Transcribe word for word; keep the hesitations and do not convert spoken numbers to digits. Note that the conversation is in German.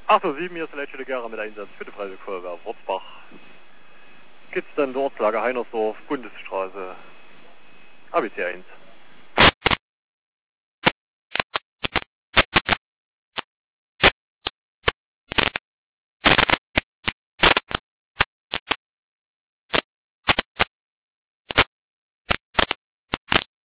achthundertsieben, hier ist der Leitstelle Gera mit Einsatz für die Freiwillige Feuerwehr Wurzbach. Geht's dann in die Ortslage Heinersdorf, Bundesstraße, A B C eins.